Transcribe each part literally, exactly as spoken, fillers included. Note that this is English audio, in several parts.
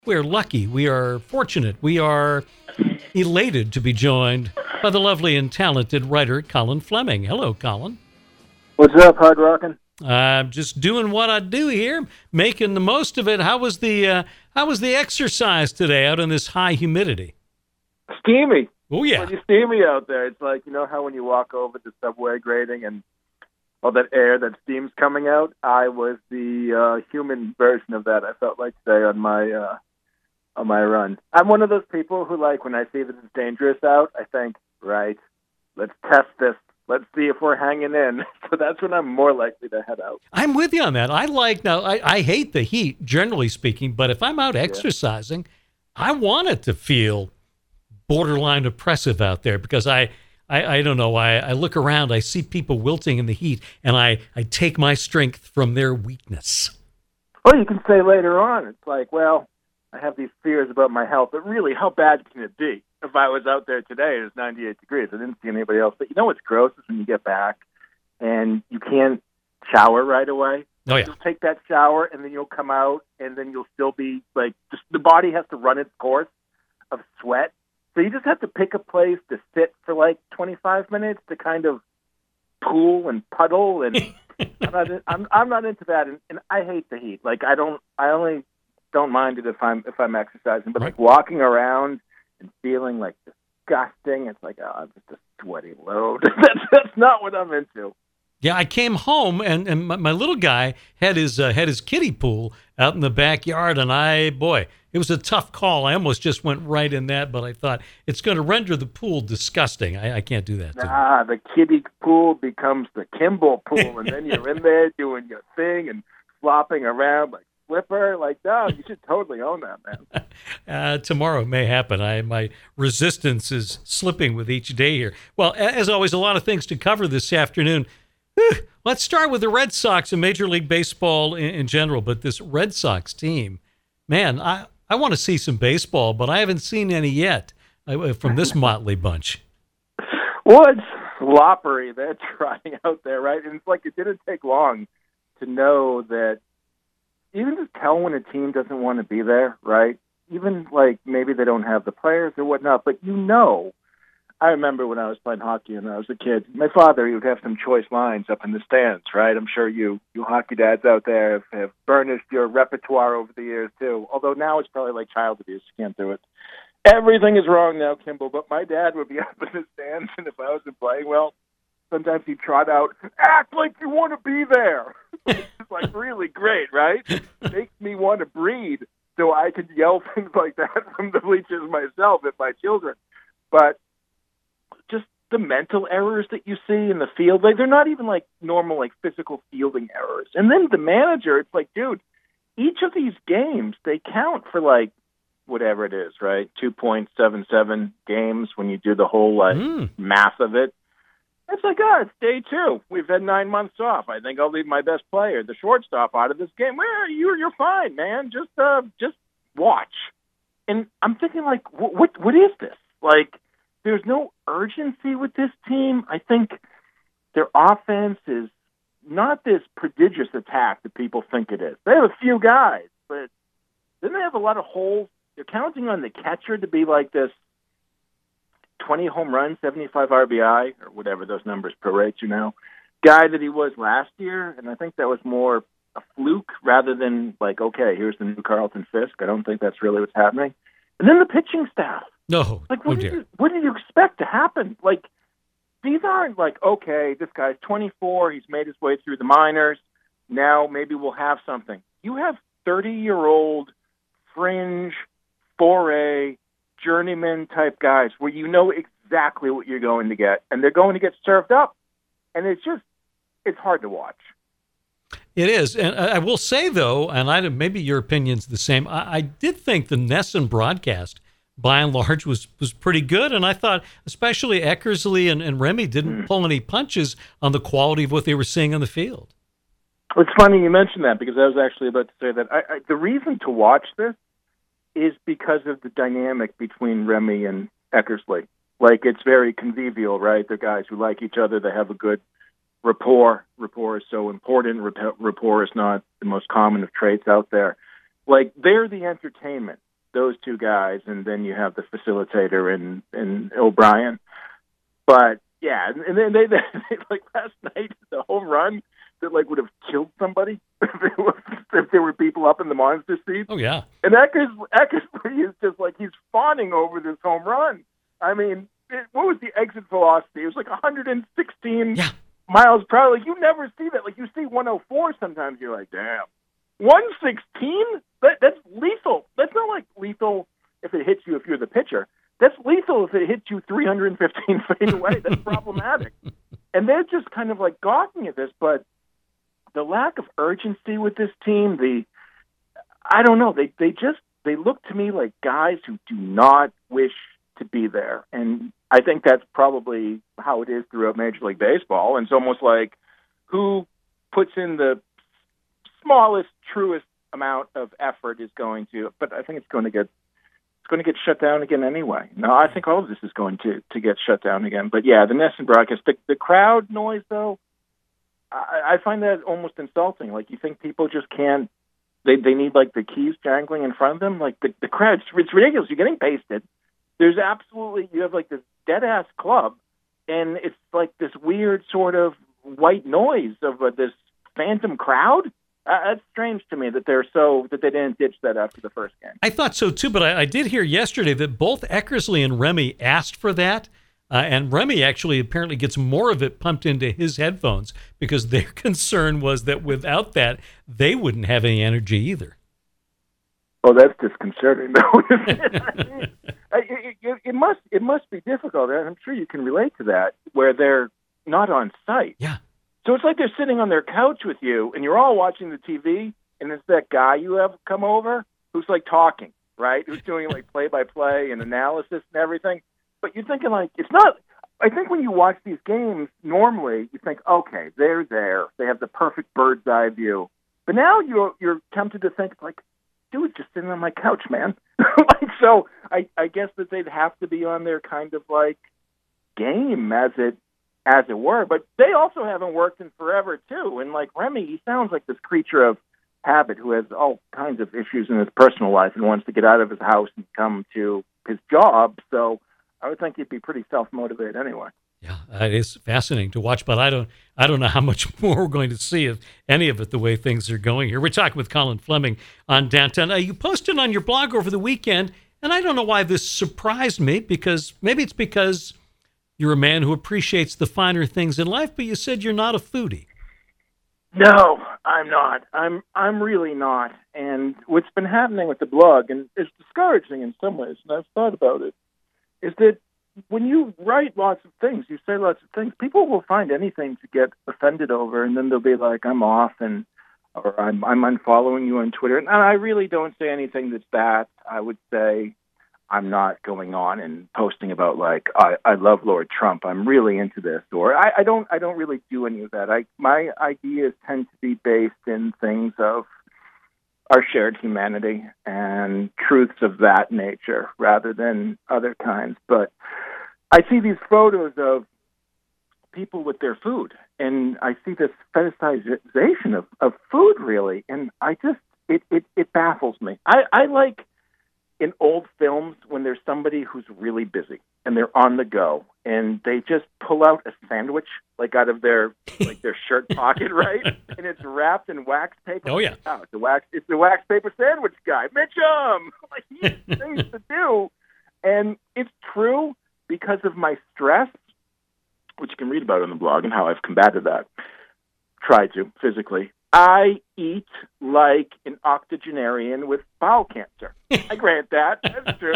We're lucky. We are fortunate. We are elated to be joined by the lovely and talented writer Colin Fleming. Hello, Colin. What's up, Hard Rockin'? I'm just doing what I do here, making the most of it. How was the uh, How was the exercise today out in this high humidity? Steamy. Oh yeah, Pretty steamy out there. It's like, you know how when you walk over the subway grating and all that air, that steam's coming out. I was the uh, human version of that. I felt like today on my uh, on my run. I'm one of those people who, like, when I see that it's dangerous out, I think, right, let's test this. Let's see if we're hanging in. So that's when I'm more likely to head out. I'm with you on that. I like now. I, I hate the heat, generally speaking, but if I'm out exercising, yeah. I want it to feel borderline oppressive out there because I, I, I don't know. I, I look around, I see people wilting in the heat, and I, I take my strength from their weakness. Well, you can say later on, it's like, well, I have these fears about my health, but really, how bad can it be? If I was out there today, it was ninety-eight degrees. I didn't see anybody else. But you know what's gross is when you get back and you can't shower right away. Oh, yeah. You'll take that shower, and then you'll come out, and then you'll still be, like, just the body has to run its course of sweat. So you just have to pick a place to sit for, like, twenty-five minutes to kind of pool and puddle. And I'm, not, I'm, I'm not into that, and, and I hate the heat. Like, I don't, I only don't mind it if I'm, if I'm exercising. But, right. like, walking around and feeling like disgusting. It's like, oh, I'm just a sweaty load. that's, that's not what I'm into. Yeah, I came home and, and my, my little guy had his uh, had his kiddie pool out in the backyard, and I, boy, it was a tough call. I almost just went right in that, but I thought it's going to render the pool disgusting. I, I can't do that. Nah, the kiddie pool becomes the Kimball pool, and then you're in there doing your thing and flopping around like Flipper. Like, no, you should totally own that, man. Uh, tomorrow may happen. I my resistance is slipping with each day here. Well, as always, a lot of things to cover this afternoon. Whew. Let's start with the Red Sox and Major League Baseball in, in general. But this Red Sox team, man, I, I want to see some baseball, but I haven't seen any yet uh, from this motley bunch. Well, it's sloppery they're trying out there, right? And it's like it didn't take long to know that. Even just tell when a team doesn't want to be there, right? Even, like, maybe they don't have the players or whatnot, but you know. I remember when I was playing hockey and I was a kid, my father, he would have some choice lines up in the stands, right? I'm sure you you hockey dads out there have, have burnished your repertoire over the years, too. Although now it's probably like child abuse. You can't do it. Everything is wrong now, Kimball, but my dad would be up in the stands, and if I wasn't playing well, sometimes he'd trot out, act like you want to be there. It's like really great, right? It makes me want to breed so I could yell things like that from the bleachers myself at my children. But just the mental errors that you see in the field, like, they're not even like normal, like physical fielding errors. And then the manager, it's like, dude, each of these games, they count for like whatever it is, right? two point seven seven games when you do the whole like mm. math of it. It's like, oh, it's day two. We've had nine months off. I think I'll leave my best player, the shortstop, out of this game. Well, you're you're fine, man. Just uh, just watch. And I'm thinking, like, what what, what is this? Like, there's no urgency with this team. I think their offense is not this prodigious attack that people think it is. They have a few guys, but then they have a lot of holes. They're counting on the catcher to be like this twenty home runs, seventy-five R B I, or whatever those numbers prorate to now, guy that he was last year, and I think that was more a fluke rather than like, okay, here's the new Carlton Fisk. I don't think that's really what's happening. And then the pitching staff. No, like, what, oh did dear. you, what did you expect to happen? Like, these aren't like, okay, this guy's twenty-four, he's made his way through the minors, now maybe we'll have something. You have thirty-year-old fringe, four A, journeyman-type guys where you know exactly what you're going to get, and they're going to get served up. And it's just, it's hard to watch. It is. And I will say, though, and I maybe your opinion's the same, I, I did think the Nesson broadcast, by and large, was, was pretty good. And I thought especially Eckersley and, and Remy didn't mm. pull any punches on the quality of what they were seeing on the field. It's funny you mentioned that, because I was actually about to say that. I, I, the reason to watch this is because of the dynamic between Remy and Eckersley. Like, it's very convivial, right? They're guys who like each other. They have a good rapport. Rapport is so important. Rapport is not the most common of traits out there. Like, they're the entertainment. those two guys, and then you have the facilitator and and O'Brien. But yeah, and then they, they, they like last night the home run that like would have killed somebody if, it was, if there were people up in the monster seats. Oh yeah, and Eckers Eckersley is just like he's fawning over this home run. I mean, it, what was the exit velocity? It was like one hundred sixteen yeah. miles per hour. Like you never see that. Like you see one oh four sometimes. You're like, damn, one sixteen. That, that's lethal. That's not like lethal if it hits you if you're the pitcher. That's lethal if it hits you three hundred fifteen feet away. That's problematic. And they're just kind of like gawking at this, but the lack of urgency with this team, the I don't know, they they just they look to me like guys who do not wish to be there. And I think that's probably how it is throughout Major League Baseball. And it's almost like who puts in the smallest, truest amount of effort is going to, but I think it's going to get it's going to get shut down again anyway. No, I think all of this is going to, to get shut down again. But yeah, the Nesson broadcast, the, the crowd noise though, I, I find that almost insulting. Like you think people just can't, they they need like the keys jangling in front of them? Like the, the crowd, it's ridiculous. You're getting pasted. There's absolutely, you have like this dead ass club and it's like this weird sort of white noise of uh, this phantom crowd. Uh, that's strange to me that they're so that they didn't ditch that after the first game. I thought so too, but I, I did hear yesterday that both Eckersley and Remy asked for that, uh, and Remy actually apparently gets more of it pumped into his headphones because their concern was that without that, they wouldn't have any energy either. Oh, that's disconcerting, though. I mean, it, it, it must it must be difficult. I'm sure you can relate to that, where they're not on site. Yeah. So it's like they're sitting on their couch with you, and you're all watching the T V, and it's that guy you have come over who's like talking, right? Who's doing like play-by-play and analysis and everything. But you're thinking like, it's not, I think when you watch these games, normally you think, okay, they're there. They have the perfect bird's eye view. But now you're, you're tempted to think like, dude, just sitting on my couch, man. like, so I, I guess that they'd have to be on their kind of like game as it, as it were, but they also haven't worked in forever too. And like Remy, he sounds like this creature of habit who has all kinds of issues in his personal life and wants to get out of his house and come to his job. So I would think he'd be pretty self-motivated anyway. Yeah, it is fascinating to watch, but I don't, I don't know how much more we're going to see of any of it the way things are going here. We're talking with Colin Fleming on Downtown. Uh, you posted on your blog over the weekend, and I don't know why this surprised me, because maybe it's because you're a man who appreciates the finer things in life, but you said you're not a foodie. No, I'm not. I'm I'm really not. And what's been happening with the blog, and it's discouraging in some ways, and I've thought about it, is that when you write lots of things, you say lots of things, people will find anything to get offended over, and then they'll be like, I'm off, and or I'm I'm unfollowing you on Twitter. And I really don't say anything that's that. I would say I'm not going on and posting about like I, I love Lord Trump. I'm really into this, or I, I don't. I don't really do any of that. I my ideas tend to be based in things of our shared humanity and truths of that nature, rather than other kinds. But I see these photos of people with their food, and I see this fetishization of, of food, really, and I just it it, it baffles me. I, I like. In old films, when there's somebody who's really busy and they're on the go and they just pull out a sandwich like out of their like their shirt pocket, right? And it's wrapped in wax paper. Oh yeah, oh, it's the wax. It's the wax paper sandwich guy, Mitchum. Like he has things to do, and it's true because of my stress, which you can read about on the blog and how I've combated that. Tried to physically. I eat like an octogenarian with bowel cancer. I grant that. That's true.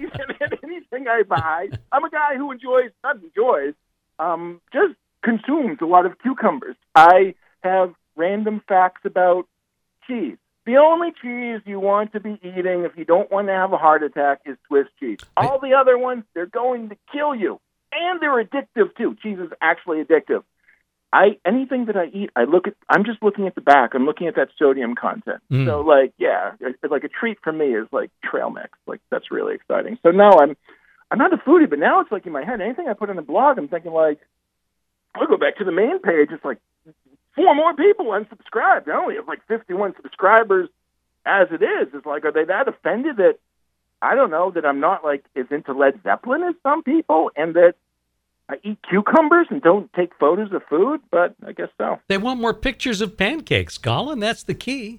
Anything I buy, I'm a guy who enjoys, not enjoys, um, just consumes a lot of cucumbers. I have random facts about cheese. The only cheese you want to be eating if you don't want to have a heart attack is Swiss cheese. All the other ones, they're going to kill you. And they're addictive, too. Cheese is actually addictive. I anything that I eat, I look at. I'm just looking at the back. I'm looking at that sodium content. Mm. So, like, yeah, like a treat for me is like trail mix. Like that's really exciting. So no, I'm I'm not a foodie, but now it's like in my head. Anything I put on the blog, I'm thinking like, I'll go back to the main page. It's like four more people unsubscribed. I only have like fifty-one subscribers as it is. It's like, are they that offended that I don't know, that I'm not like as into Led Zeppelin as some people, and that I eat cucumbers and don't take photos of food, but I guess so. They want more pictures of pancakes, Colin. That's the key.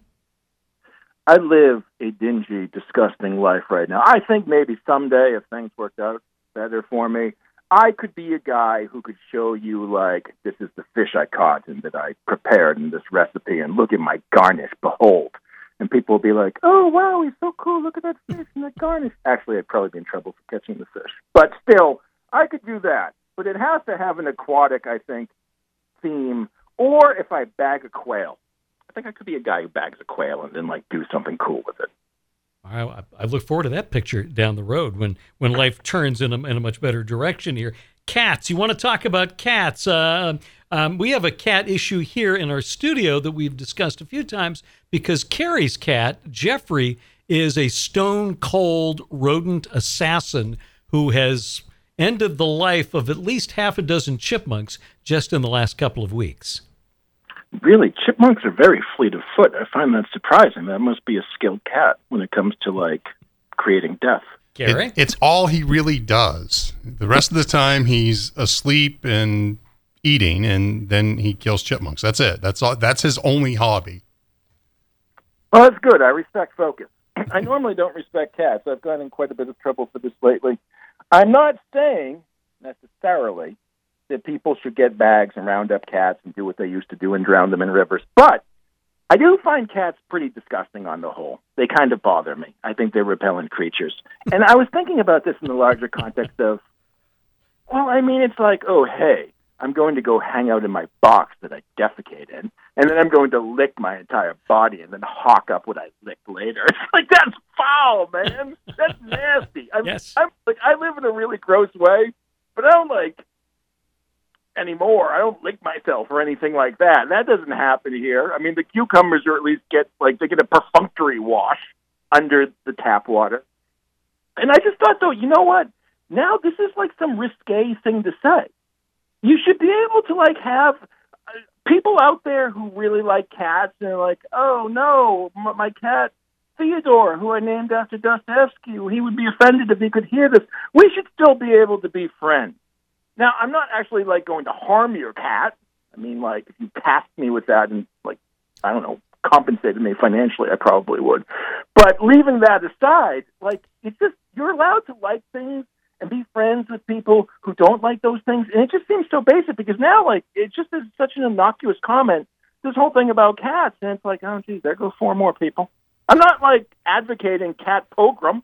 I live a dingy, disgusting life right now. I think maybe someday, if things worked out better for me, I could be a guy who could show you, like, this is the fish I caught and that I prepared in this recipe, and look at my garnish, behold. And people will be like, oh, wow, he's so cool, look at that fish and that garnish. Actually, I'd probably be in trouble for catching the fish. But still, I could do that. But it has to have an aquatic, I think, theme, or if I bag a quail. I think I could be a guy who bags a quail and then, like, do something cool with it. I, I look forward to that picture down the road when, when life turns in a, in a much better direction here. Cats. You want to talk about cats? Uh, um, we have a cat issue here in our studio that we've discussed a few times because Carrie's cat, Jeffrey, is a stone-cold rodent assassin who has ended the life of at least half a dozen chipmunks just in the last couple of weeks. Really, chipmunks are very fleet of foot. I find that surprising. That must be a skilled cat when it comes to, like, creating death. Gary? It, it's all he really does. The rest of the time, he's asleep and eating, and then he kills chipmunks. That's it. That's all. That's his only hobby. Well, that's good. I respect focus. I normally don't respect cats. I've gotten in quite a bit of trouble for this lately. I'm not saying necessarily that people should get bags and round up cats and do what they used to do and drown them in rivers. But I do find cats pretty disgusting on the whole. They kind of bother me. I think they're repellent creatures. And I was thinking about this in the larger context of, well, I mean, it's like, oh, hey, I'm going to go hang out in my box that I defecate in, and then I'm going to lick my entire body and then hawk up what I licked later. It's like, that's foul, man. That's nasty. I'm, yes. I'm, like, I live in a really gross way, but I don't, like, anymore. I don't lick myself or anything like that. That doesn't happen here. I mean, the cucumbers are at least get, like, they get a perfunctory wash under the tap water. And I just thought, though, you know what? Now this is like some risque thing to say. You should be able to, like, have uh, people out there who really like cats and are like, oh, no, my, my cat Theodore, who I named after Dostoevsky, he would be offended if he could hear this. We should still be able to be friends. Now, I'm not actually, like, going to harm your cat. I mean, like, if you tasked me with that and, like, I don't know, compensated me financially, I probably would. But leaving that aside, like, it's just, you're allowed to like things and be friends with people who don't like those things. And it just seems so basic because now, like, it just is such an innocuous comment, this whole thing about cats. And it's like, oh, geez, there go four more people. I'm not, like, advocating cat pogrom.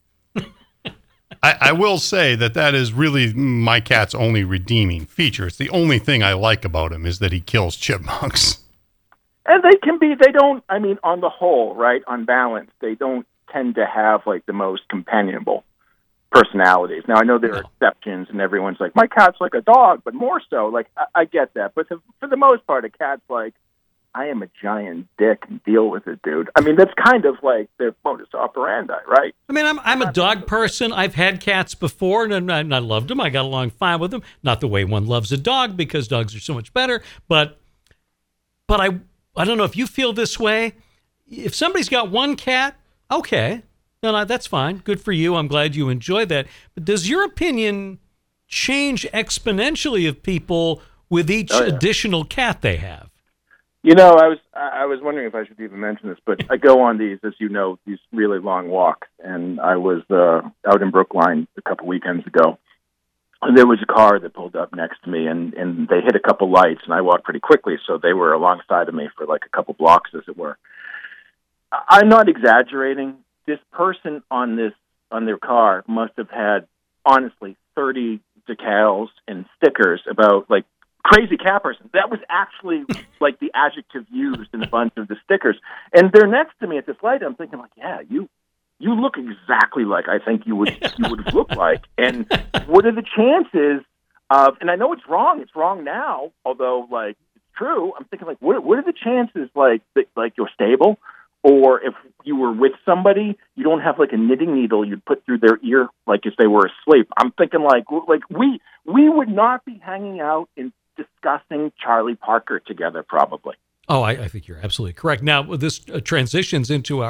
I, I will say that that is really my cat's only redeeming feature. It's the only thing I like about him is that he kills chipmunks. And they can be, they don't, I mean, on the whole, right, on balance, they don't tend to have, like, the most companionable personalities. Now, I know there are exceptions, and everyone's like, my cat's like a dog, but more so, like, I, I get that. But to, for the most part, a cat's like, I am a giant dick and deal with it, dude. I mean, that's kind of like their modus operandi, right? I mean, I'm I'm a dog person. I've had cats before, and I, and I loved them. I got along fine with them. Not the way one loves a dog, because dogs are so much better. But but I I don't know if you feel this way. If somebody's got one cat, okay, then I, that's fine. Good for you. I'm glad you enjoy that. But does your opinion change exponentially of people with each oh, yeah. additional cat they have? You know, I was I was wondering if I should even mention this, but I go on these, as you know, these really long walks, and I was uh, out in Brookline a couple weekends ago, and there was a car that pulled up next to me, and, and they hit a couple lights, and I walked pretty quickly, so they were alongside of me for like a couple blocks, as it were. I'm not exaggerating. This person on this on their car must have had, honestly, thirty decals and stickers about, like, crazy cat person. That was actually like the adjective used in a bunch of the stickers. And they're next to me at this light. I'm thinking, like, yeah, you you look exactly like I think you would you would look like. And what are the chances of? And I know it's wrong. It's wrong now, although, like, it's true. I'm thinking, like, what what are the chances, like, that, like, you're stable, or if you were with somebody, you don't have, like, a knitting needle you'd put through their ear, like, if they were asleep. I'm thinking, like, like we we would not be hanging out in discussing Charlie Parker together, probably. Oh, I, I think you're absolutely correct. Now, this uh, transitions into our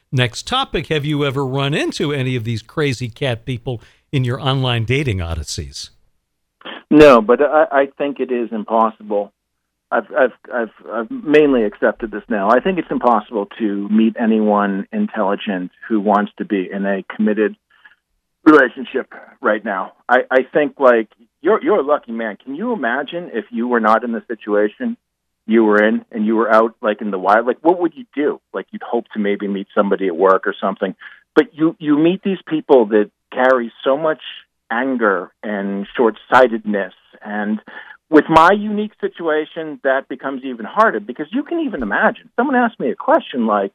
next topic. Have you ever run into any of these crazy cat people in your online dating odysseys? No, but I, I think it is impossible. I've, I've, I've, I've mainly accepted this now. I think it's impossible to meet anyone intelligent who wants to be in a committed relationship right now. I, I think, like, you're you're a lucky man. Can you imagine if you were not in the situation you were in and you were out, like, in the wild? Like, what would you do? Like, you'd hope to maybe meet somebody at work or something. But you, you meet these people that carry so much anger and short-sightedness, and with my unique situation, that becomes even harder because you can even imagine. Someone asked me a question like,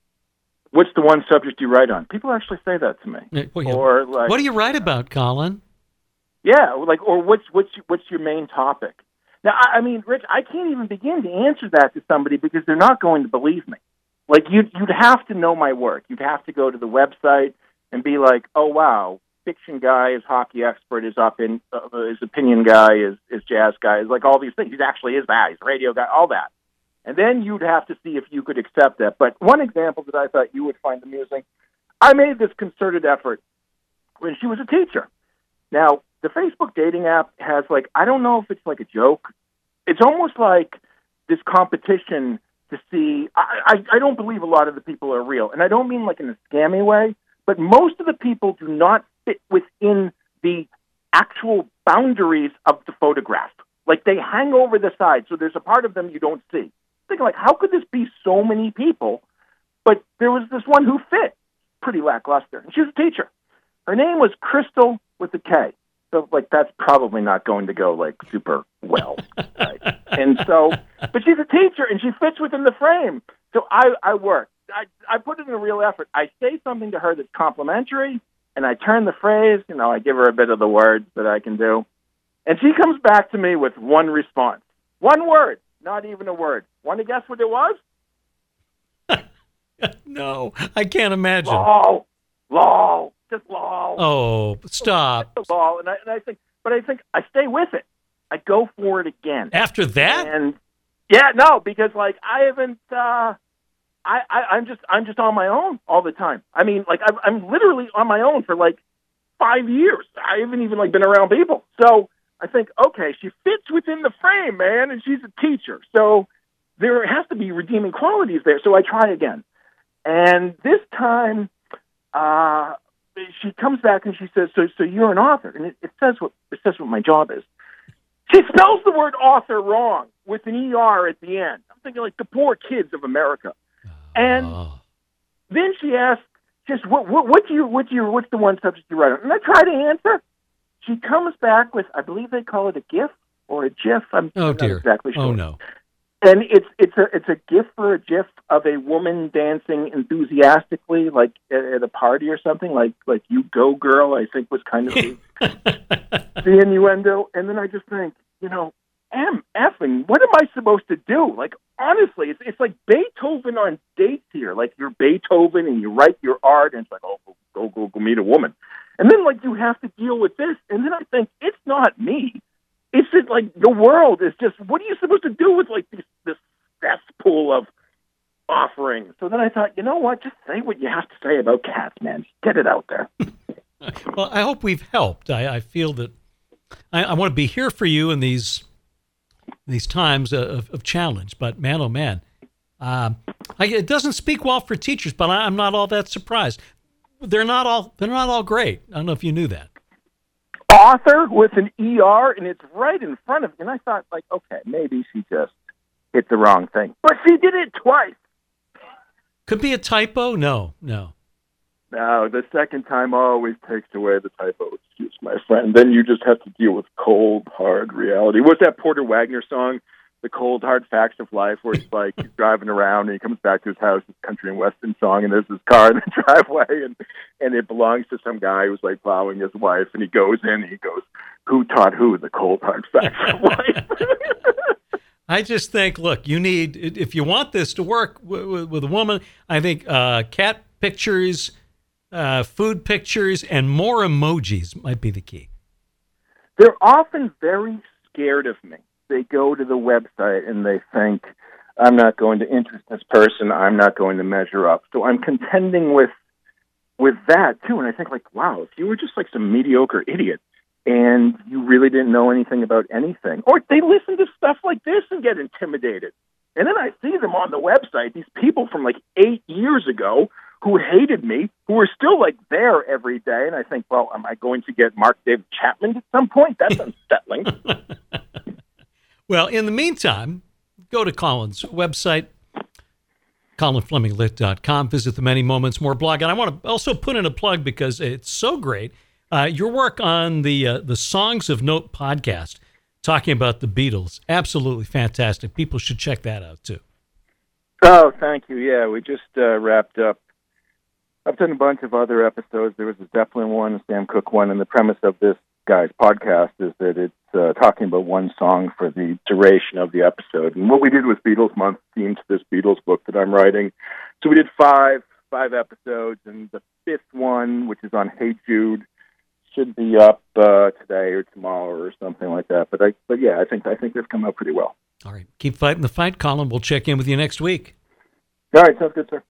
what's the one subject you write on? People actually say that to me. Well, yeah. Or like, what do you write about, Colin? Yeah, like, or what's what's what's your main topic? Now, I, I mean, Rich, I can't even begin to answer that to somebody because they're not going to believe me. Like, you'd, you'd have to know my work. You'd have to go to the website and be like, oh, wow, fiction guy is hockey expert, is up in uh, his opinion guy is is jazz guy, is like all these things. He actually is that. He's a radio guy, all that. And then you'd have to see if you could accept that. But one example that I thought you would find amusing, I made this concerted effort when she was a teacher. Now, the Facebook dating app has, like, I don't know if it's like a joke. It's almost like this competition to see. I, I, I don't believe a lot of the people are real. And I don't mean like in a scammy way, but most of the people do not fit within the actual boundaries of the photograph. Like, they hang over the side, so there's a part of them you don't see. Thinking, like, how could this be so many people? But there was this one who fit. Pretty lackluster. And she was a teacher. Her name was Crystal with a K. So, like, that's probably not going to go, like, super well. Right? And so, but she's a teacher, and she fits within the frame. So I, I work. I, I put in a real effort. I say something to her that's complimentary, and I turn the phrase. You know, I give her a bit of the words that I can do. And she comes back to me with one response. One word. Not even a word. Want to guess what it was? No, I can't imagine. Lol. Lol. Just lol. Oh, stop. Just lol. And I, and I think, but I think I stay with it. I go for it again. After that? And yeah, no, because like I haven't. Uh, I, I I'm just I'm just on my own all the time. I mean, like I'm, I'm literally on my own for like five years. I haven't even like been around people. So I think, okay, she fits within the frame, man, and she's a teacher. So there has to be redeeming qualities there. So I try again. And this time, uh, she comes back and she says, so so you're an author. And it, it says what it says what my job is. She spells the word author wrong with an E R at the end. I'm thinking like the poor kids of America. And oh. then she asks, just what, what, what do you, what do you, what's the one subject you write on? And I try to answer. She comes back with, I believe they call it a GIF or a GIF. I'm oh, not dear. exactly sure. Oh, no. And it's it's a it's a GIF for a GIF of a woman dancing enthusiastically, like at, at a party or something, like like "You Go Girl," I think was kind of the, the innuendo. And then I just think, you know, am effing, what am I supposed to do? Like, honestly, it's it's like Beethoven on dates here. Like, you're Beethoven and you write your art, and it's like, oh, go go go meet a woman, and then like you have to deal with this, and then I think it's not me. It's just like the world is just, what are you supposed to do with like this, this cesspool of offerings? So then I thought, you know what? Just say what you have to say about cats, man. Just get it out there. Well, I hope we've helped. I, I feel that I, I want to be here for you in these these times of, of challenge. But man, oh man, um, I, it doesn't speak well for teachers. But I, I'm not all that surprised. They're not all they're not all great. I don't know if you knew that. Author with an E R, and it's right in front of me. And I thought, like, okay, maybe she just hit the wrong thing. But she did it twice. Could be a typo? No, no. No, the second time always takes away the typo excuse, my friend. Then you just have to deal with cold, hard reality. What's that Porter Wagner song, The Cold, Hard Facts of Life, where it's like he's driving around and he comes back to his house, this country and western song, and there's this car in the driveway, and, and it belongs to some guy who's like plowing his wife, and he goes in and he goes, who taught who the cold, hard facts of life? I just think, look, you need, if you want this to work with, with a woman, I think uh, cat pictures, uh, food pictures, and more emojis might be the key. They're often very scared of me. They go to the website and they think, I'm not going to interest this person. I'm not going to measure up. So I'm contending with with that too. And I think like, wow, if you were just like some mediocre idiot and you really didn't know anything about anything, or they listen to stuff like this and get intimidated. And then I see them on the website, these people from like eight years ago who hated me, who are still like there every day. And I think, well, am I going to get Mark David Chapman at some point? That's unsettling. Well, in the meantime, go to Colin's website, colin fleming lit dot com. Visit the Many Moments More blog. And I want to also put in a plug because it's so great. Uh, your work on the uh, the Songs of Note podcast, talking about the Beatles, absolutely fantastic. People should check that out, too. Oh, thank you. Yeah, we just uh, wrapped up. I've done a bunch of other episodes. There was a Zeppelin one, a Sam Cooke one, and the premise of this guy's podcast is that it's uh, talking about one song for the duration of the episode. And what we did was Beatles Month themed to this Beatles book that I'm writing. So we did five, five episodes, and the fifth one, which is on Hey Jude, should be up uh, today or tomorrow or something like that. But I, but yeah, I think I think they've come out pretty well. All right. Keep fighting the fight, Colin. We'll check in with you next week. All right. Sounds good, sir.